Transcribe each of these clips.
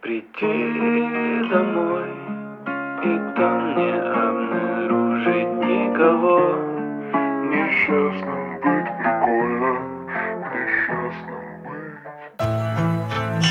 Прийти домой и там не обнаружить никого. Несчастным быть прикольно, несчастным быть.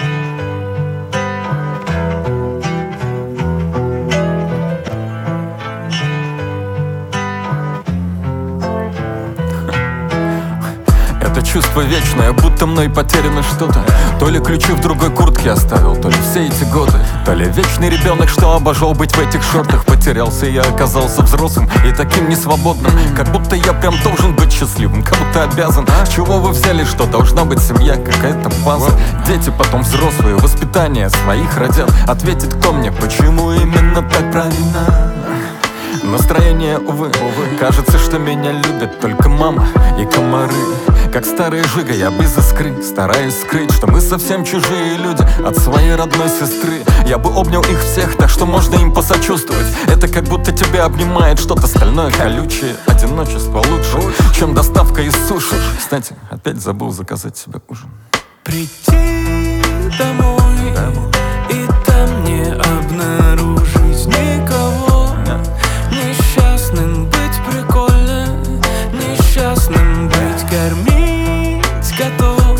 Это чувство вечное, будто мной потеряно что-то. То ли ключи в другой куртке оставил, то ли все эти годы, то ли вечный ребенок, что обожал быть в этих шортах. Потерялся, я оказался взрослым и таким несвободным. Как будто я прям должен быть счастливым, как будто обязан. С чего вы взяли, что должна быть семья, какая-то база? Дети потом взрослые, воспитание своих родят. Ответит кто мне, почему именно так правильно? Настроение, увы, кажется, что меня любят только мама и комары. Как старая жига, я без искры стараюсь скрыть, что мы совсем чужие люди от своей родной сестры. Я бы обнял их всех, так что можно им посочувствовать. Это как будто тебя обнимает что-то стальное, колючее. Одиночество лучше, чем доставка из суши. Кстати, опять забыл заказать себе ужин. Прийти домой и там не обнаружить никого. Несчастным быть прикольно, несчастным быть кормить готов.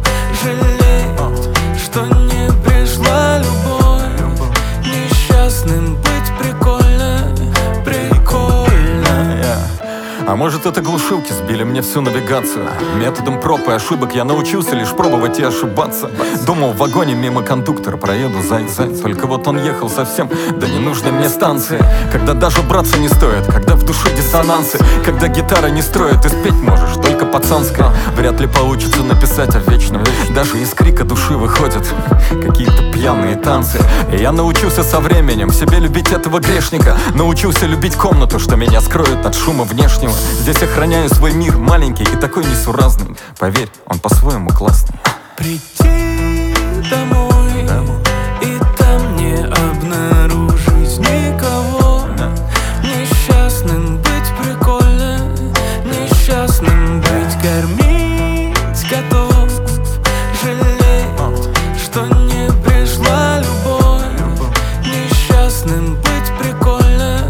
Жалеть, что не пришла любовь. Несчастным быть прикольно, прикольно. А может, это глушилки сбили мне всю навигацию? Методом проб и ошибок я научился лишь пробовать и ошибаться. Думал, в вагоне мимо кондуктора проеду зай-зай. Только вот он ехал совсем до ненужной мне станции. Когда даже браться не стоит, когда в душе диссонансы, когда гитара не строит и спеть можешь только пацанское. Вряд ли получится написать о вечном. Даже из крика души выходят какие-то пьяные танцы. И я научился со временем себе любить этого грешника. Научился любить комнату, что меня скроет от шума внешнего. Здесь охраняю свой мир, маленький и такой несуразный. Поверь, он по-своему классный. Прийти домой и там не обнаружить никого. Несчастным быть прикольно, несчастным быть кормить готов. Жалеть, что не пришла любовь. Несчастным быть прикольно,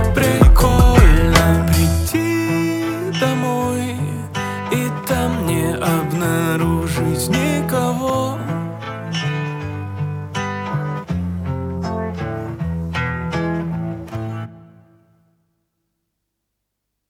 прикольно. Прийти домой и там не обнаружить никого.